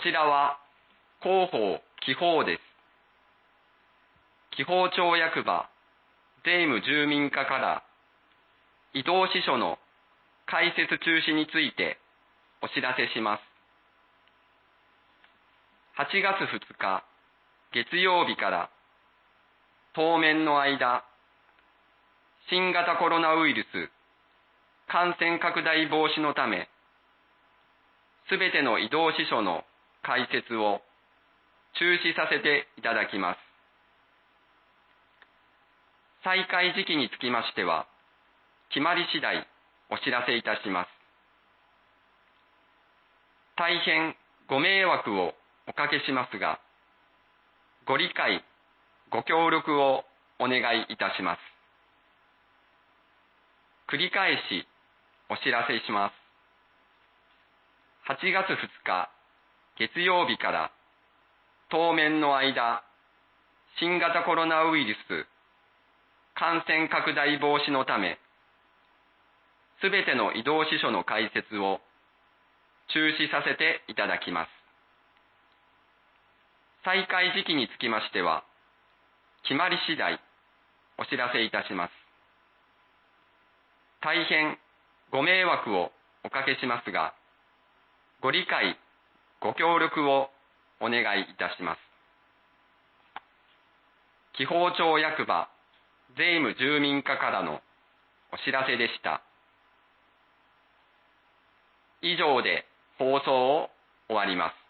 ちらは広報記法です。記法庁役場税務住民課から移動支所の開設中止についてお知らせします。8月2日月曜日から当面の間、新型コロナウイルス感染拡大防止のため、すべての移動支所の開設を中止させていただきます。再開時期につきましては、決まり次第お知らせいたします。大変ご迷惑をおかけしますが、ご理解、ご協力をお願いいたします。繰り返しお知らせします。8月2日月曜日から当面の間、新型コロナウイルス感染拡大防止のため、すべての移動支所の開設を中止させていただきます。再開時期につきましては、決まり次第お知らせいたします。大変ご迷惑をおかけしますが、ご理解、ご協力をお願いいたします。記法庁役場税務住民課からのお知らせでした。以上で放送を終わります。